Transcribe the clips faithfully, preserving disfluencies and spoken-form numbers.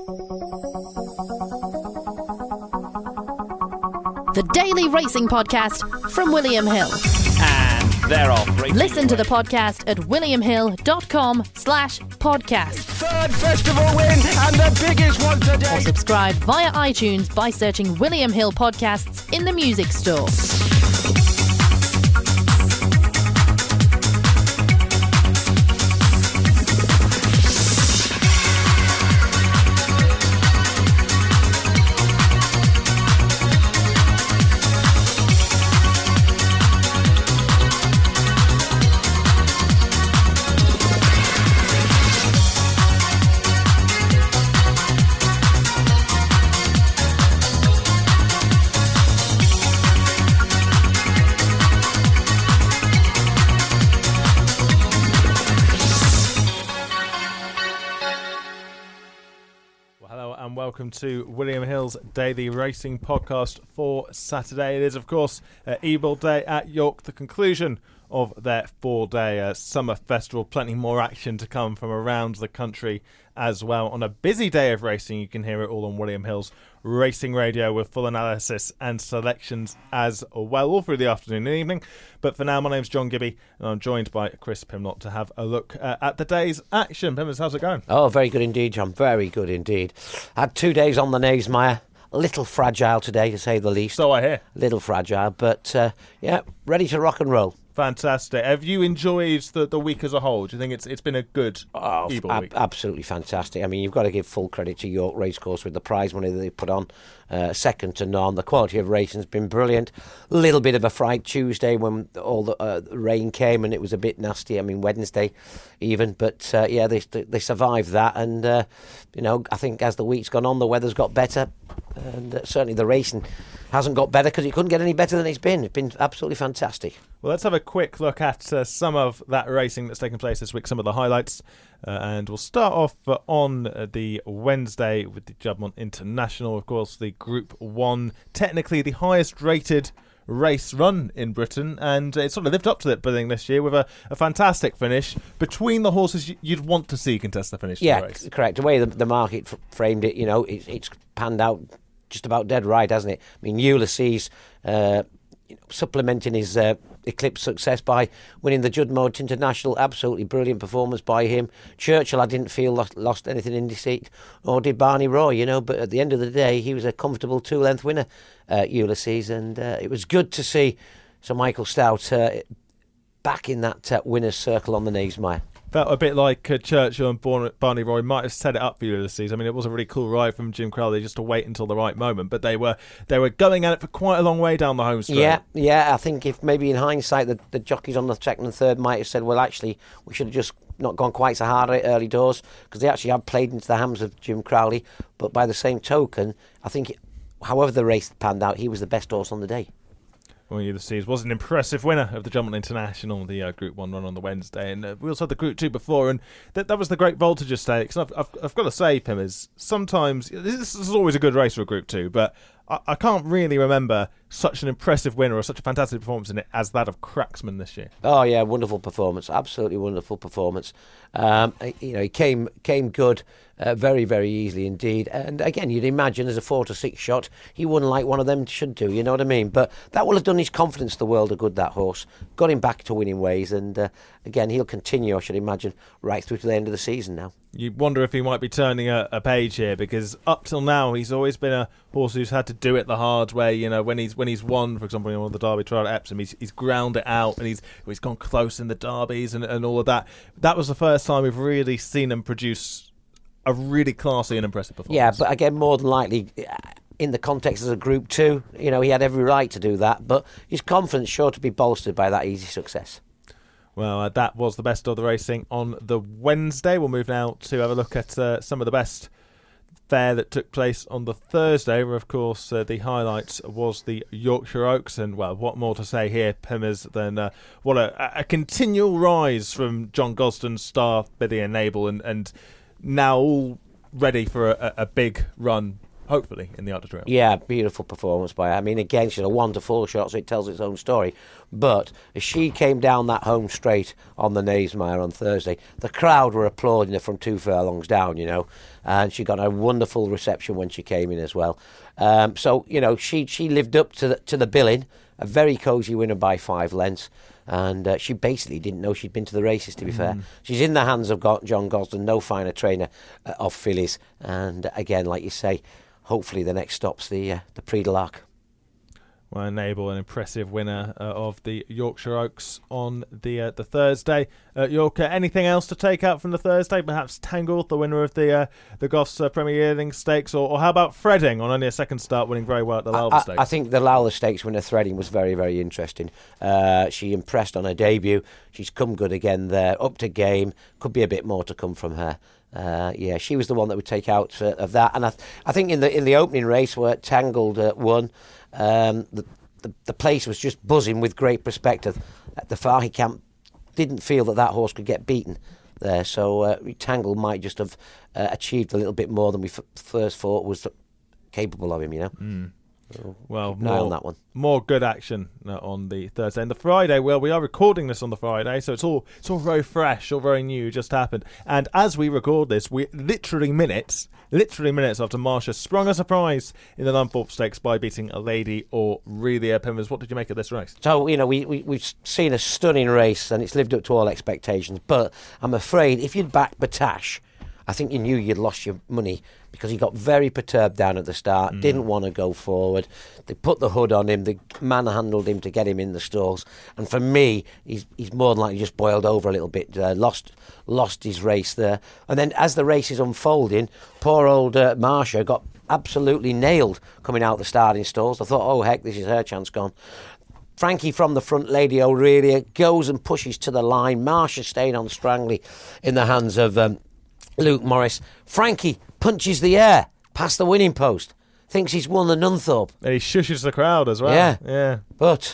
The Daily Racing Podcast from William Hill. And they're off. Listen to the podcast at williamhill.com slash podcast. Third festival win and the biggest one today. Or subscribe via iTunes by searching William Hill Podcasts in the music store. Welcome to William Hill's Daily Racing Podcast for Saturday. It is, of course, uh, Ebor Day at York, the conclusion of their four-day uh, summer festival. Plenty more action to come from around the country as well. On a busy day of racing, you can hear it all on William Hill's Racing Radio with full analysis and selections as well, all through the afternoon and evening. But for now, my name's John Gibby, and I'm joined by Chris Pimlott to have a look uh, at the day's action. Pimmers, how's it going? Oh, very good indeed, John. Very good indeed. Had two days on the Knavesmire. A little fragile today, to say the least. So I hear. A little fragile, but uh, yeah, ready to rock and roll. Fantastic. Have you enjoyed the, the week as a whole? Do you think it's it's been a good oh, Ebor ab- week? Absolutely fantastic. I mean, you've got to give full credit to York Racecourse with the prize money that they put on, uh, second to none. The quality of racing has been brilliant. A little bit of a fright Tuesday when all the uh, rain came and it was a bit nasty. I mean, Wednesday even, but uh, yeah, they they survived that. And uh, you know, I think as the week's gone on, the weather's got better, and uh, certainly the racing hasn't got better because it couldn't get any better than it's been. It's been absolutely fantastic. Well, let's have a quick look at uh, some of that racing that's taken place this week, some of the highlights. Uh, and we'll start off uh, on uh, the Wednesday with the Juddmonte International. Of course, the Group one, technically the highest rated race run in Britain, and it sort of lived up to that billing this year with a, a fantastic finish between the horses you'd want to see contest the finish. Yeah, of the race. c- correct. The way the, the market f- framed it, you know, it, it's panned out just about dead right, hasn't it? I mean, Ulysses uh, you know, supplementing his uh, Eclipse success by winning the Juddmonte International, absolutely brilliant performance by him. Churchill, I didn't feel lost, lost anything in deceit, or did Barney Roy, you know, but at the end of the day, he was a comfortable two-length winner, uh, Ulysses, and uh, it was good to see Sir Michael Stout uh, back in that uh, winner's circle on the Knavesmire. Felt a bit like uh, Churchill and Born- Barney Roy might have set it up for Ulysses. I mean, it was a really cool ride from Jim Crowley just to wait until the right moment, but they were they were going at it for quite a long way down the home straight. Yeah, yeah. I think if maybe in hindsight the, the jockeys on the second and third might have said, well, actually, we should have just not gone quite so hard at early doors, because they actually have played into the hands of Jim Crowley. But by the same token, I think, however the race panned out, he was the best horse on the day. Well, Ulysses was an impressive winner of the Juddmonte International, the uh, Group one run on the Wednesday, and uh, we also had the Group two before, and that that was the Great Voltages Stakes. I've, I've, I've got to say, Pimmers, sometimes this is always a good race for a Group two, but I, I can't really remember such an impressive winner or such a fantastic performance in it as that of Cracksman this year. Oh yeah, wonderful performance, absolutely wonderful performance. Um, you know, he came came good. Uh, very, very easily indeed. And again, you'd imagine as a four to six shot, he wouldn't like one of them should do, you know what I mean? But that will have done his confidence the world of good, that horse. Got him back to winning ways. And uh, again, he'll continue, I should imagine, right through to the end of the season now. You wonder if he might be turning a, a page here, because up till now, he's always been a horse who's had to do it the hard way. You know, when he's when he's won, for example, you know, the Derby trial at Epsom, he's, he's ground it out and he's he's gone close in the derbies and, and all of that. That was the first time we've really seen him produce a really classy and impressive performance. Yeah, but again, more than likely, in the context of a Group two, you know, he had every right to do that, but his confidence sure to be bolstered by that easy success. Well, uh, that was the best of the racing on the Wednesday. We'll move now to have a look at uh, some of the best fare that took place on the Thursday, where, of course, uh, the highlight was the Yorkshire Oaks. And, well, what more to say here, Pimmers, than uh, what a, a continual rise from John Gosden's star, Billy Enable, and, and now all ready for a, a big run hopefully, in the Arc de Triomphe. Yeah, beautiful performance by her. I mean, again, she's a wonderful shot, so it tells its own story. But as she came down that home straight on the Naesmire on Thursday, the crowd were applauding her from two furlongs down, you know, and she got a wonderful reception when she came in as well. Um, so, you know, she she lived up to the, to the billing, a very cosy winner by five lengths. And uh, she basically didn't know she'd been to the races, to be mm. fair. She's in the hands of Go- John Gosden, no finer trainer uh, of fillies. And uh, again, like you say, hopefully the next stop's the uh, the Prix de l'Arc. Well, enable an impressive winner uh, of the Yorkshire Oaks on the uh, the Thursday. Uh, York, uh, anything else to take out from the Thursday? Perhaps Tangle, the winner of the uh, the Goffs uh, Premier Yearling Stakes, or, or how about Threading on only a second start, winning very well at the Lowther Stakes? I, I think the Lowther Stakes winner Threading was very, very interesting. Uh, she impressed on her debut. She's come good again there, up to game. Could be a bit more to come from her. Uh, yeah, she was the one that would take out uh, of that. And I, th- I think in the in the opening race where Tangled uh, won, um, the, the the place was just buzzing with great perspective. The Fahy camp didn't feel that that horse could get beaten there, so uh, Tangled might just have uh, achieved a little bit more than we f- first thought was capable of him, you know. Mm. So well, more, more, on that one. more good action uh, on the Thursday and the Friday. Well, we are recording this on the Friday, so it's all it's all very fresh, all very new, just happened. And as we record this, we literally minutes, literally minutes after Marsha sprung a surprise in the Nunthorpe Stakes by beating a Lady Aurelia. Pimmers, what did you make of this race? So you know, we, we we've seen a stunning race, and it's lived up to all expectations. But I'm afraid if you'd backed Batash, I think you knew you'd lost your money because he got very perturbed down at the start, mm. didn't want to go forward. They put the hood on him, they manhandled him to get him in the stalls. And for me, he's he's more than likely just boiled over a little bit, uh, lost lost his race there. And then as the race is unfolding, poor old uh, Marsha got absolutely nailed coming out the starting stalls. I thought, oh heck, this is her chance gone. Frankie from the front, Lady Aurelia, goes and pushes to the line. Marsha staying on strangely in the hands of Um, Luke Morris. Frankie punches the air past the winning post. Thinks he's won the Nunthorpe. And he shushes the crowd as well. Yeah. yeah. But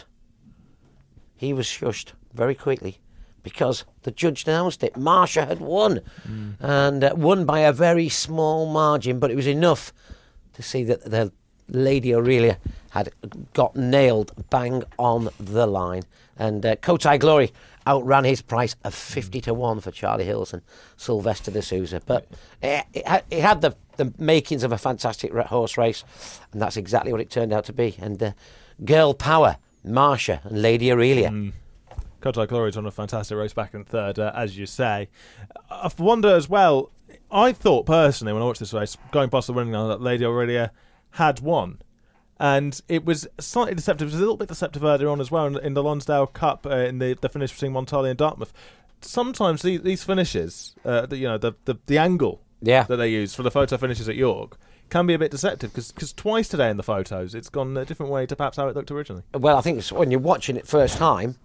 he was shushed very quickly because the judge announced it. Marsha had won. Mm. And uh, won by a very small margin, but it was enough to see that the Lady Aurelia had got nailed bang on the line. And uh, Cotai Glory outran his price of fifty to one for Charlie Hills and Sylvester de Souza. But it, it, it had the, the makings of a fantastic horse race, and that's exactly what it turned out to be. And uh, Girl Power, Marsha and Lady Aurelia. Mm. Cotai Glory's on a fantastic race back in third, uh, as you say. I wonder as well, I thought personally when I watched this race, going past the winning line, that Lady Aurelia had won. And it was slightly deceptive. It was a little bit deceptive earlier on as well in, in the Lonsdale Cup, uh, in the, the finish between Montali and Dartmouth. Sometimes these, these finishes, uh, the, you know, the, the, the angle yeah. that they use for the photo finishes at York can be a bit deceptive because twice today in the photos it's gone a different way to perhaps how it looked originally. Well, I think it's, when you're watching it first time,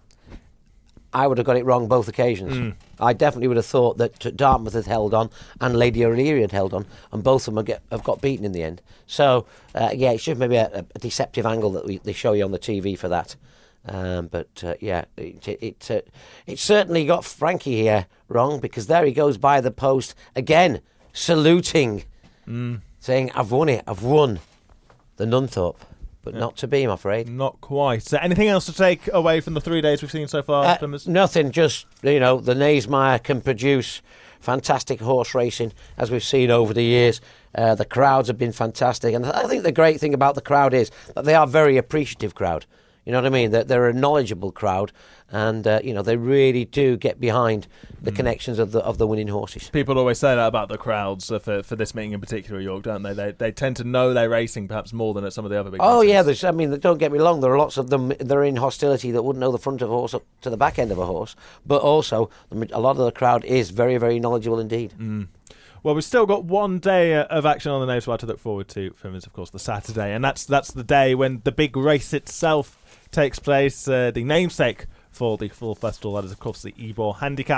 I would have got it wrong both occasions. Mm. I definitely would have thought that Dartmouth had held on and Lady Aurelia had held on, and both of them have, get, have got beaten in the end. So, uh, yeah, it's just maybe a, a deceptive angle that we, they show you on the T V for that. Um, but, uh, yeah, it it, it, uh, it certainly got Frankie here wrong because there he goes by the post again, saluting, mm. saying, I've won it, I've won the Nunthorpe. But yeah. not to be, I'm afraid. Not quite. So anything else to take away from the three days we've seen so far? Uh, nothing, just, you know, the Naesmire can produce fantastic horse racing, as we've seen over the years. Uh, the crowds have been fantastic. And I think the great thing about the crowd is that they are a very appreciative crowd. You know what I mean? They're, they're a knowledgeable crowd, and uh, you know they really do get behind the mm. connections of the of the winning horses. People always say that about the crowds uh, for for this meeting in particular, York, don't they? They they tend to know they're racing perhaps more than at some of the other big. Oh races. yeah, there's, I mean, don't get me wrong. There are lots of them. They're in hostility that wouldn't know the front of a horse up to the back end of a horse, but also a lot of the crowd is very very knowledgeable indeed. Mm. Well, we've still got one day uh, of action on the Naesmire to look forward to. For is, of course, the Saturday, and that's that's the day when the big race itself takes place, uh, the namesake for the full festival. That is, of course, the Ebor Handicap.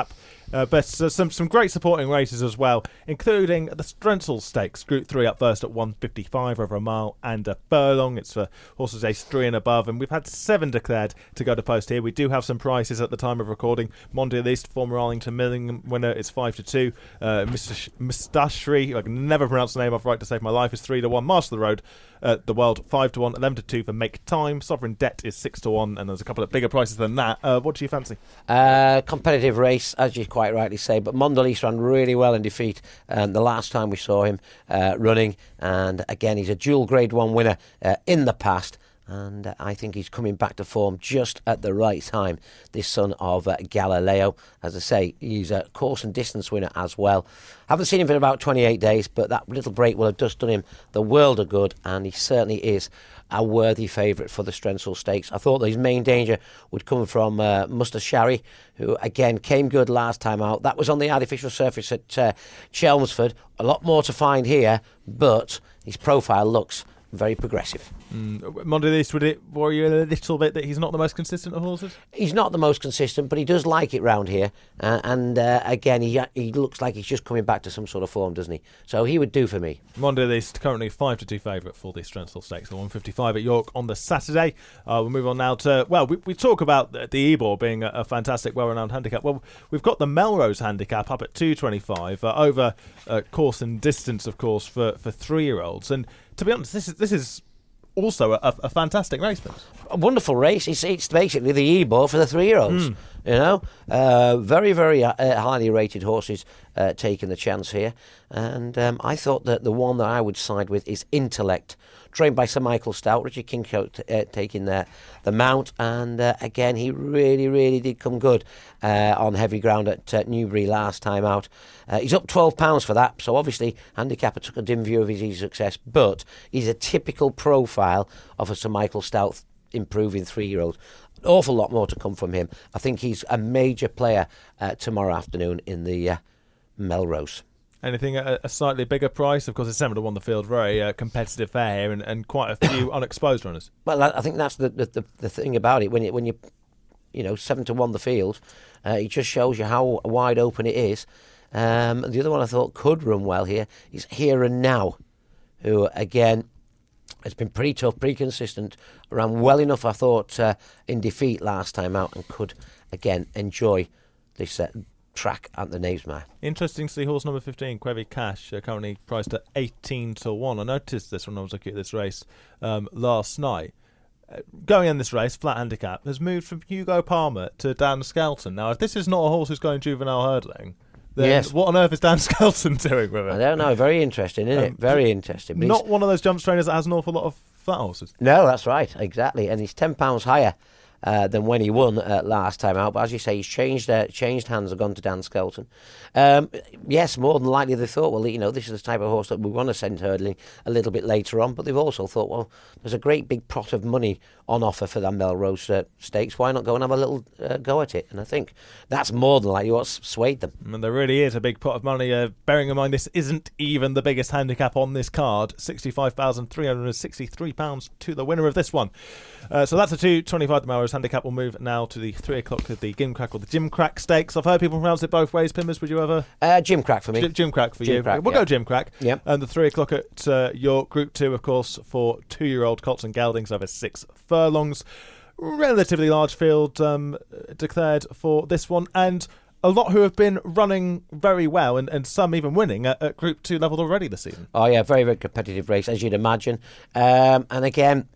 Uh, but uh, some some great supporting races as well, including the Strensel Stakes. Group three up first at one fifty-five over a mile and a furlong. It's for horses aged three and above, and we've had seven declared to go to post here. We do have some prices at the time of recording. Monday Least, former Arlington Milling winner, is five to two. Uh, Mister Mustashri, I can never pronounce the name off right to save my life, is three to one. Master of the Road, uh, the World, five to one. eleven to two for Make Time. Sovereign Debt is six to one, and there's a couple of bigger prices than that. Uh, what do you fancy? Uh, competitive race, as you quite rightly say, but Mondelez ran really well in defeat um, the last time we saw him uh, running, and again he's a dual grade one winner uh, in the past, and uh, I think he's coming back to form just at the right time, this son of uh, Galileo. As I say, he's a course and distance winner as well. Haven't seen him for about twenty-eight days, but that little break will have just done him the world of good, and he certainly is a worthy favourite for the Strensel Stakes. I thought that his main danger would come from uh, Mustashri, who again came good last time out. That was on the artificial surface at uh, Chelmsford. A lot more to find here, but his profile looks very progressive. Mm. Monday Least, would it worry you a little bit that he's not the most consistent of horses? He's not the most consistent, but he does like it round here. Uh, and uh, again, he he looks like he's just coming back to some sort of form, doesn't he? So he would do for me. Monday Least, currently five to two favourite for the Strensel Stakes, the one fifty-five at York on the Saturday. Uh, we'll move on now to, well, we, we talk about the, the Ebor being a, a fantastic, well-renowned handicap. Well, we've got the Melrose handicap up at two twenty-five uh, over uh, course and distance, of course, for, for three-year-olds. And to be honest, this is this is also a, a fantastic race. A wonderful race. It's it's basically the Ebor for the three-year-olds. Mm. You know, uh, very very uh, highly rated horses uh, taking the chance here, and um, I thought that the one that I would side with is Intellect, trained by Sir Michael Stout. Richard Kingcote uh, taking the the mount, and uh, again he really really did come good uh, on heavy ground at uh, Newbury last time out. Uh, he's up twelve pounds for that, so obviously handicapper took a dim view of his easy success, but he's a typical profile of a Sir Michael Stout improving three-year-old. An awful lot more to come from him. I think he's a major player uh, tomorrow afternoon in the uh, Melrose. Anything at a slightly bigger price? Of course, it's seven to one the field. Very uh, competitive fair here, and, and quite a few unexposed runners. Well, I think that's the the, the, the thing about it. When you when you you know seven to one the field, uh, it just shows you how wide open it is. Um, the other one I thought could run well here is Here and Now, who again has been pretty tough, pretty consistent, ran well enough, I thought, uh, in defeat last time out, and could again enjoy this uh, track at the Knavesmire. Interesting to see horse number fifteen, Quevy Cash, uh, currently priced at eighteen to one. I noticed this when I was looking at this race um, last night. Uh, going in this race, flat handicap, has moved from Hugo Palmer to Dan Skelton. Now, if this is not a horse who's going juvenile hurdling, then yes. What on earth is Dan Skelton doing with it? I don't know. Very interesting, isn't um, it? Very interesting. But not one of those jumps trainers that has an awful lot of flat horses. No, that's right. Exactly. And he's ten pounds higher uh, than when he won uh, last time out. But as you say, he's changed uh, changed hands, have gone to Dan Skelton. Um, yes, more than likely they thought, well, you know, this is the type of horse that we want to send hurdling a little bit later on. But they've also thought, well, there's a great big pot of money on offer for the Melrose uh, Stakes. Why not go and have a little uh, go at it? And I think that's more than likely what's swayed them. And there really is a big pot of money. Uh, bearing in mind, this isn't even the biggest handicap on this card. sixty-five thousand three hundred sixty-three pounds to the winner of this one. Uh, so that's a two twenty-five. The Melrose handicap. Will move now to the three o'clock of the Gimcrack or the Gimcrack Stakes. I've heard people pronounce it both ways. Pimmers, would you ever? Uh, Gimcrack for me. G- Gimcrack for Jim you. Crack, we'll yeah. go Gimcrack. Yep. And the three o'clock at uh, York. Group two, of course, for two-year-old colts and geldings over six furlongs. Relatively large field um, declared for this one, and a lot who have been running very well, and, and some even winning at, at Group two level already this season. Oh yeah, very very competitive race, as you'd imagine. Um, and again,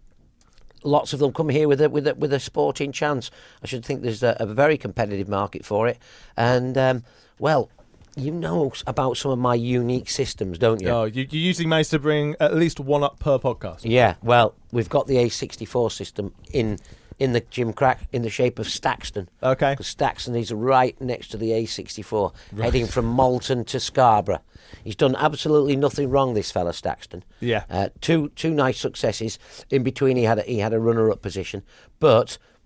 lots of them come here with a, with a, with a sporting chance. I should think there's a, a very competitive market for it, and um, well. You know about some of my unique systems, don't you? Oh, you, you usually manage to bring at least one up per podcast. Yeah, well, we've got the A sixty-four system in in the Gimcrack in the shape of Staxton. Okay. Because Staxton is right next to the A sixty-four, right. heading from Malton to Scarborough. He's done absolutely nothing wrong, this fella Staxton. Yeah. Uh, two two nice successes. In between, he had a, he had a runner-up position, but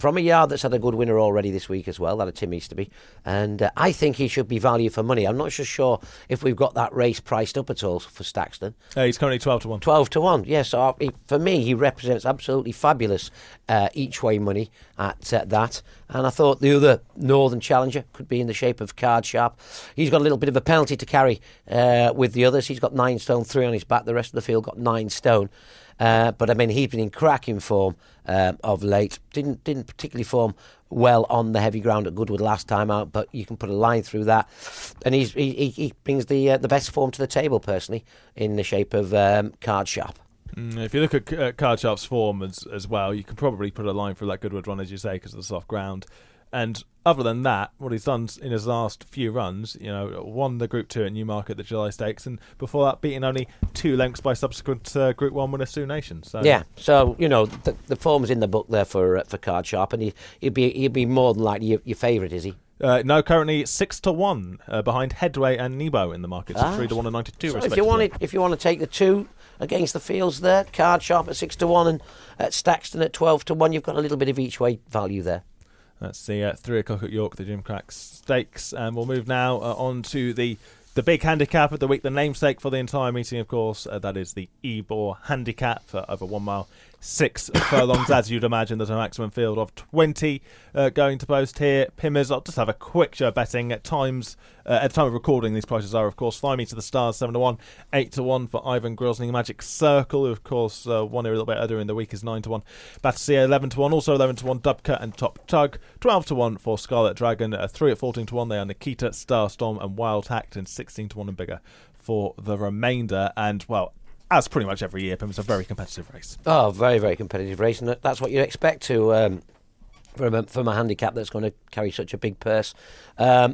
from a yard that's had a good winner already this week as well, that of Tim Easterby. And uh, I think he should be value for money. I'm not so sure if we've got that race priced up at all for Stakston. Uh, he's currently twelve to one. twelve to one, yes. Yeah, so I, he, for me, he represents absolutely fabulous uh, each-way money at uh, that. And I thought the other Northern challenger could be in the shape of Card Sharp. He's got a little bit of a penalty to carry uh, with the others. He's got nine stone three on his back. The rest of the field got nine stone. Uh, but I mean, he's been in cracking form um, of late. Didn't didn't particularly form well on the heavy ground at Goodwood last time out, but you can put a line through that. And he's, he he brings the uh, the best form to the table personally in the shape of um, Card Sharp. Mm, if you look at uh, Card Sharp's form as as well, you can probably put a line through that Goodwood run, as you say, because of the soft ground. And other than that, what he's done in his last few runs, you know, won the Group Two at Newmarket, the July Stakes, and before that, beating only two lengths by subsequent uh, Group One winner Sioux Nation. So yeah, so you know the, the form's in the book there for uh, for Card Sharp, and he, he'd be he'd be more than likely your, your favourite, is he? Uh, no, currently six to one uh, behind Headway and Nebo in the market, so ah, three to one and ninety two. So if you want it, if you want to take the two against the fields there, Card Sharp at six to one and at Stakston at twelve to one, you've got a little bit of each way value there. That's the uh, three o'clock at York, the Jim Crack Stakes, and we'll move now uh, on to the the big handicap of the week, the namesake for the entire meeting, of course. Uh, that is the Ebor handicap for over one mile, six furlongs, as you'd imagine. There's a maximum field of twenty uh, going to post here. Pimmers, I'll just have a quick show of betting at times. Uh, at the time of recording, these prices are, of course, Fly Me to the Stars, seven to one, eight to one for Ivan Grosling. Magic Circle, who, of course, uh, won here a little bit earlier in the week, is nine to one. Battasia, eleven to one, also eleven to one, Dubcut and Top Tug, twelve to one for Scarlet Dragon, uh, three at fourteen to one, they are Nikita, Starstorm and Wild Hacked, and sixteen to one and bigger for the remainder. And, well, as pretty much every year, Pim, it's a very competitive race. Oh, very, very competitive race, and that's what you'd expect to um, from, a, from a handicap that's going to carry such a big purse. Um,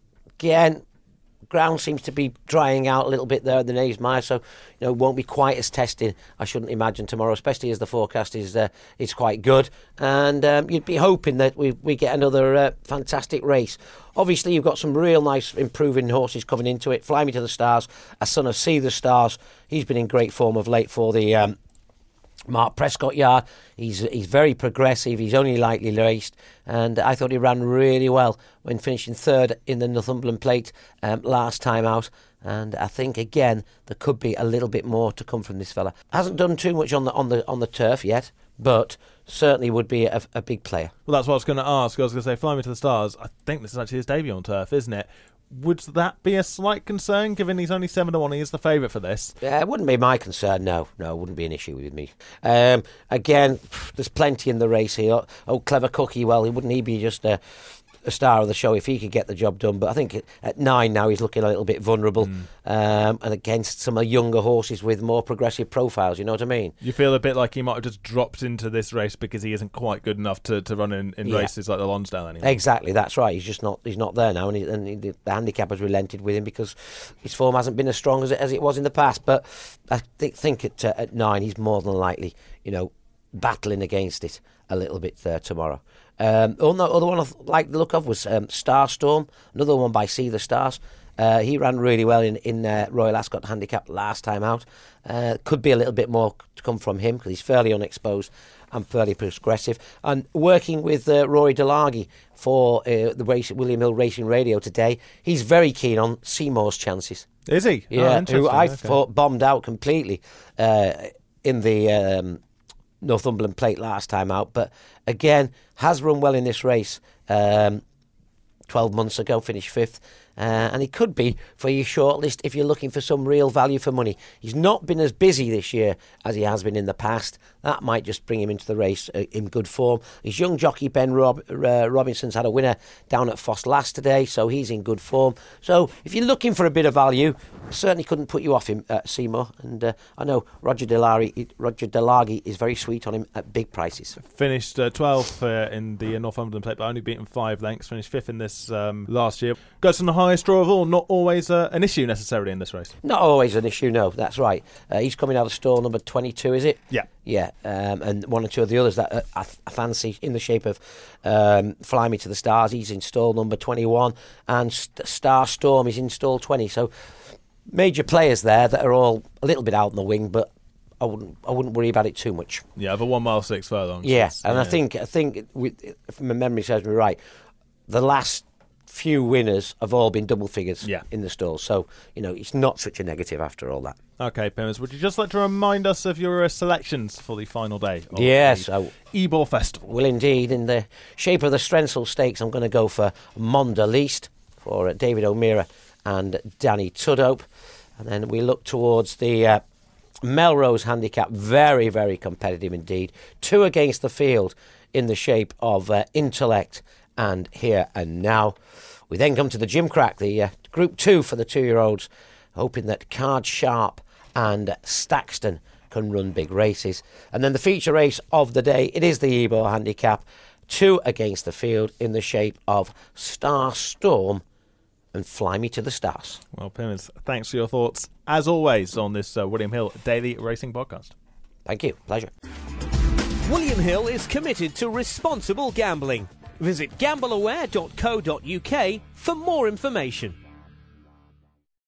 again, ground seems to be drying out a little bit there in the Naesmire, so you know, it won't be quite as testing, I shouldn't imagine, tomorrow, especially as the forecast is uh, is quite good. And um, you'd be hoping that we, we get another uh, fantastic race. Obviously, you've got some real nice improving horses coming into it. Fly Me to the Stars, a son of See the Stars. He's been in great form of late for the um, Mark Prescott yard. He's he's very progressive. He's only lightly raced, and I thought he ran really well when finishing third in the Northumberland Plate um, last time out. And I think again there could be a little bit more to come from this fella. Hasn't done too much on the on the on the turf yet, but certainly would be a, a big player. Well, that's what I was going to ask. I was going to say, Fly Me to the Stars. I think this is actually his debut on turf, isn't it? Would that be a slight concern, given he's only seven to one? He is the favourite for this. Yeah, it wouldn't be my concern. No, no, it wouldn't be an issue with me. Um, again, there's plenty in the race here. Oh, Clever Cookie. Well, wouldn't he be just a, a star of the show if he could get the job done? But I think at nine now he's looking a little bit vulnerable, mm. um, and against some younger horses with more progressive profiles. You know what I mean? You feel a bit like he might have just dropped into this race because he isn't quite good enough to, to run in, in yeah. races like the Lonsdale anymore. Exactly, that's right. He's just not he's not there now, and, he, and he, the handicap has relented with him because his form hasn't been as strong as it, as it was in the past. But I th- think at uh, at nine he's more than likely, you know, battling against it a little bit there tomorrow. Um, oh no, other one I like the look of was um, Starstorm, another one by See the Stars. Uh, he ran really well in, in uh, Royal Ascot handicap last time out. Uh, could be a little bit more to come from him because he's fairly unexposed and fairly progressive. And working with uh, Rory Delaghi for uh, the race, William Hill Racing Radio today, he's very keen on Seymour's chances. Is he? Yeah, oh, who I okay. thought bombed out completely uh, in the um, Northumberland Plate last time out, but again has run well in this race. Um, twelve months ago, finished fifth, uh, and he could be for your shortlist if you're looking for some real value for money. He's not been as busy this year as he has been in the past. That might just bring him into the race uh, in good form. His young jockey Ben Rob, uh, Robinson's had a winner down at Foss last today, so he's in good form. So if you're looking for a bit of value, certainly couldn't put you off him, uh, Seymour. And uh, I know Roger Delaghi, Roger Delaghi is very sweet on him at big prices. Finished uh, twelfth uh, in the Northumberland Plate, but only beaten five lengths. Finished fifth in this um, last year. Goes on the highest draw of all. Not always uh, an issue necessarily in this race. Not always an issue, no. That's right. Uh, he's coming out of stall number twenty-two, is it? Yeah. Yeah, um, and one or two of the others that uh, I, th- I fancy in the shape of um, Fly Me to the Stars. He's in stall number twenty-one, and St- Star Storm is in stall twenty. So major players there that are all a little bit out on the wing, but I wouldn't I wouldn't worry about it too much. Yeah, over one mile six furlongs. Yeah, and yeah. I think I think with, if my memory serves me right, the last few winners have all been double figures yeah. in the stalls. So, you know, it's not such a negative after all that. Okay, Pimmers, would you just like to remind us of your uh, selections for the final day of yes, the I Ebor Festival? Will indeed. In the shape of the Strensel Stakes, I'm going to go for Mondeliste for uh, David O'Meara and Danny Tudhope. And then we look towards the uh, Melrose Handicap. Very, very competitive indeed. Two against the field in the shape of uh, Intellect and Here and Now. We then come to the Gimcrack, the uh, Group two for the two-year-olds, hoping that Card Sharp and Staxton can run big races. And then the feature race of the day, it is the Ebor Handicap. Two against the field in the shape of Star Storm and Fly Me to the Stars. Well, Pimmers, thanks for your thoughts, as always, on this uh, William Hill Daily Racing Podcast. Thank you. Pleasure. William Hill is committed to responsible gambling. Visit gamble aware dot co dot uk for more information.